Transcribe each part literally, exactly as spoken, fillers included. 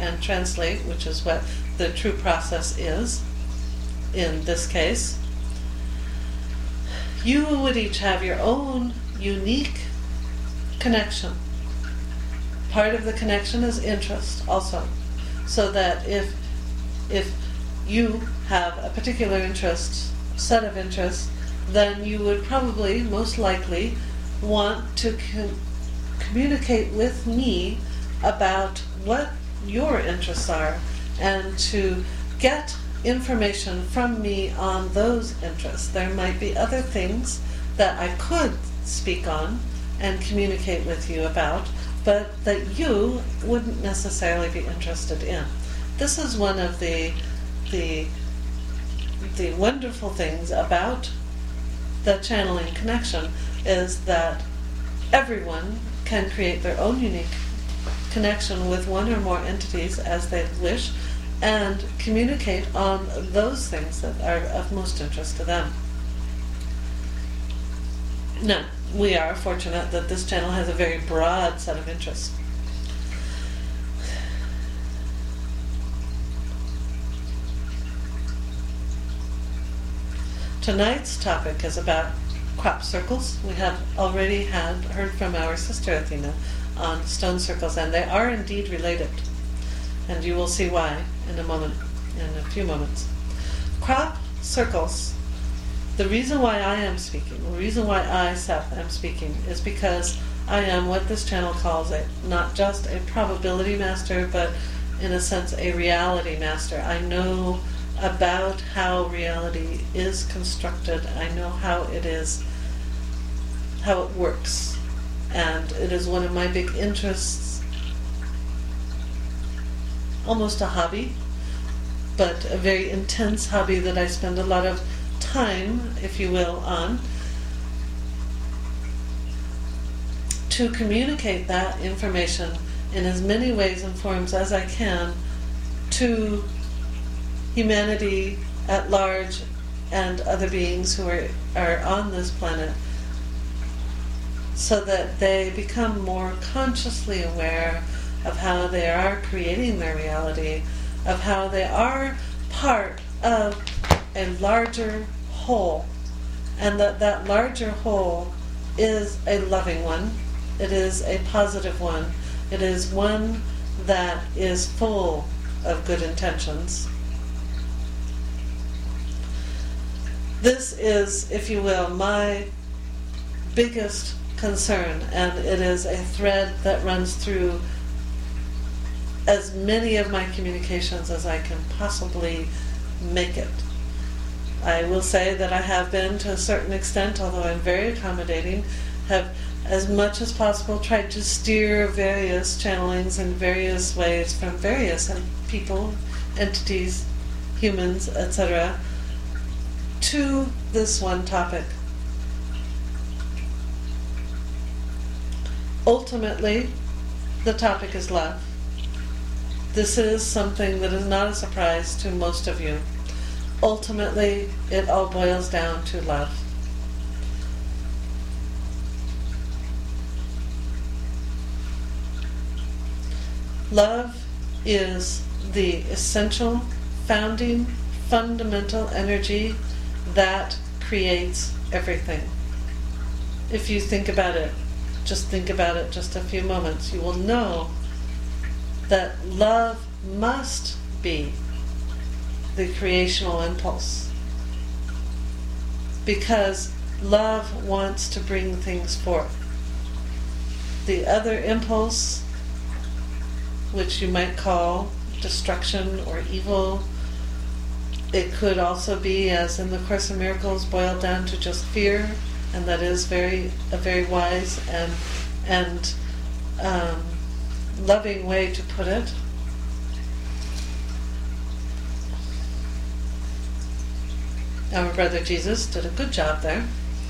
and translate, which is what the true process is in this case, you would each have your own unique connection. Part of the connection is interest also, so that if if you have a particular interest, set of interests, then you would probably, most likely, want to com- communicate with me about what your interests are, and to get information from me on those interests. There might be other things that I could speak on and communicate with you about, but that you wouldn't necessarily be interested in. This is one of the the the wonderful things about the channeling connection, is that everyone can create their own unique connection with one or more entities as they wish, and communicate on those things that are of most interest to them. Now, we are fortunate that this channel has a very broad set of interests. Tonight's topic is about crop circles. We have already had heard from our sister Athena on stone circles, and they are indeed related. And you will see why in a moment, in a few moments. Crop circles, the reason why I am speaking, the reason why I, Seth, am speaking, is because I am what this channel calls a, not just a probability master, but in a sense a reality master. I know about how reality is constructed. I know how it is, how it works. And it is one of my big interests, almost a hobby, but a very intense hobby that I spend a lot of time, if you will, on, to communicate that information in as many ways and forms as I can to humanity at large and other beings who are, are on this planet, so that they become more consciously aware of how they are creating their reality, of how they are part of a larger whole, and that that larger whole is a loving one, it is a positive one, it is one that is full of good intentions. This is, if you will, my biggest concern, and it is a thread that runs through as many of my communications as I can possibly make it. I will say that I have been, to a certain extent, although I'm very accommodating, have as much as possible tried to steer various channelings in various ways from various people, entities, humans, et cetera, to this one topic. Ultimately, the topic is love. This is something that is not a surprise to most of you. Ultimately, it all boils down to love. Love is the essential, founding, fundamental energy that creates everything. If you think about it, just think about it just a few moments, you will know that love must be the creational impulse, because love wants to bring things forth. The other impulse, which you might call destruction or evil, it could also be, as in the Course in Miracles, boiled down to just fear, and that is very a very wise and and um, loving way to put it. Our brother Jesus did a good job there.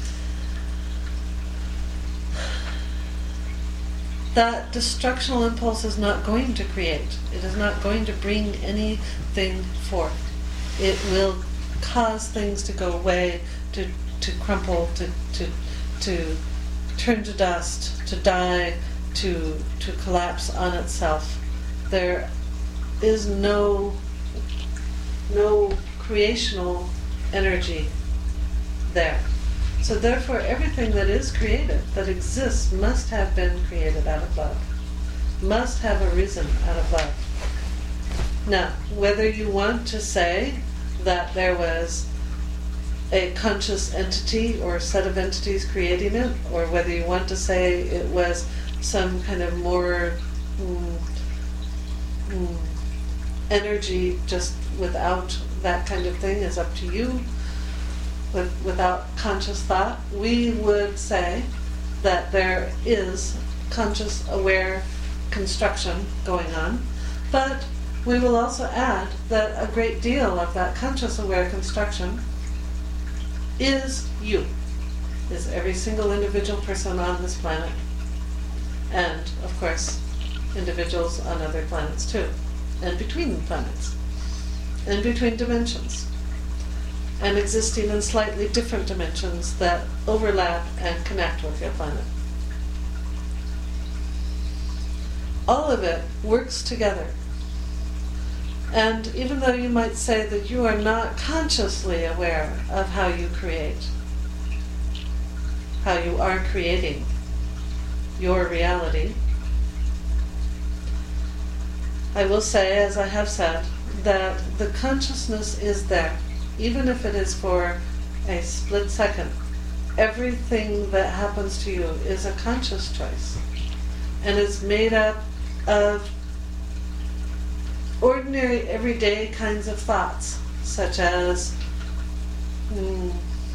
That destructional impulse is not going to create. It is not going to bring anything forth. It will cause things to go away, to to crumple, to to to turn to dust, to die, to to collapse on itself. There is no, no creational energy there. So therefore everything that is created, that exists, must have been created out of love. Must have arisen out of love. Now, whether you want to say that there was a conscious entity or a set of entities creating it, or whether you want to say it was some kind of more mm, mm, energy just without that kind of thing, is up to you, with, without conscious thought. We would say that there is conscious, aware construction going on, but we will also add that a great deal of that conscious, aware construction is you, is every single individual person on this planet, and of course individuals on other planets too, and between planets, and between dimensions, and existing in slightly different dimensions that overlap and connect with your planet. All of it works together. And even though you might say that you are not consciously aware of how you create, how you are creating your reality, I will say, as I have said, that the consciousness is there, even if it is for a split second. Everything that happens to you is a conscious choice, and it's made up of ordinary, everyday kinds of thoughts, such as, mm,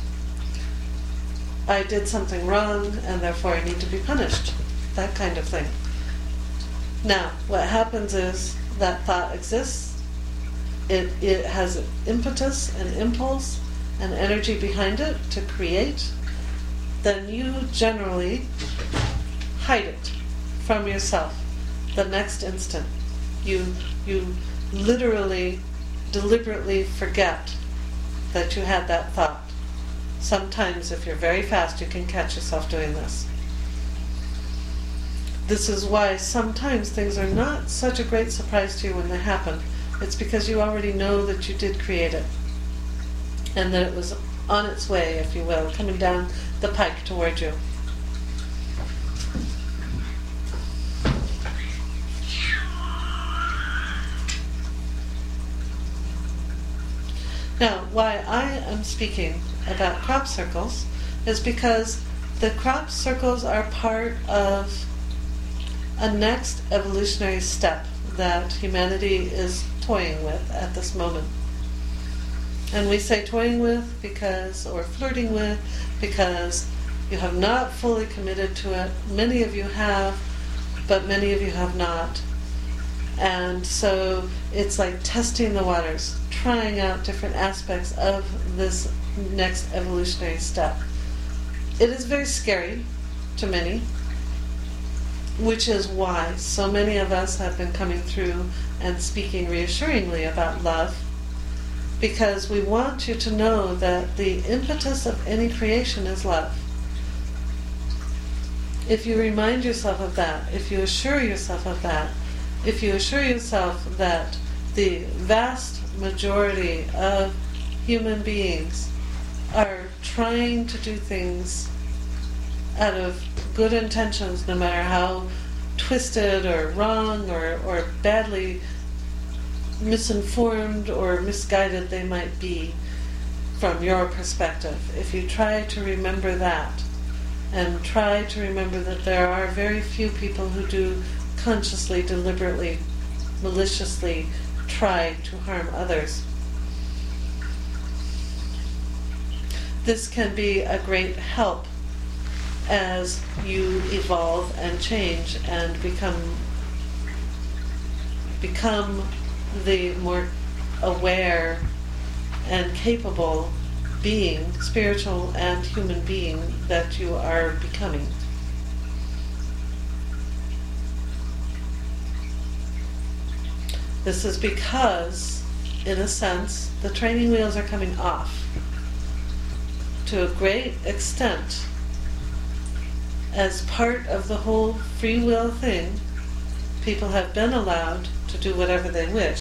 I did something wrong and therefore I need to be punished, that kind of thing. Now, what happens is that thought exists, it, it has an impetus, an impulse, an energy behind it to create, then you generally hide it from yourself the next instant. You you literally, deliberately forget that you had that thought. Sometimes, if you're very fast, you can catch yourself doing this. This is why sometimes things are not such a great surprise to you when they happen. It's because you already know that you did create it, and that it was on its way, if you will, coming down the pike toward you. Now, why I am speaking about crop circles is because the crop circles are part of a next evolutionary step that humanity is toying with at this moment. And we say toying with because, or flirting with, because you have not fully committed to it. Many of you have, but many of you have not. And so it's like testing the waters, trying out different aspects of this next evolutionary step. It is very scary to many, which is why so many of us have been coming through and speaking reassuringly about love, because we want you to know that the impetus of any creation is love. If you remind yourself of that, if you assure yourself of that, if you assure yourself that the vast majority of human beings are trying to do things out of good intentions, no matter how twisted or wrong or, or badly misinformed or misguided they might be from your perspective, if you try to remember that, and try to remember that there are very few people who do consciously, deliberately, maliciously try to harm others. This can be a great help as you evolve and change and become become the more aware and capable being, spiritual and human being, that you are becoming. This is because, in a sense, the training wheels are coming off to a great extent. As part of the whole free will thing, people have been allowed to do whatever they wish.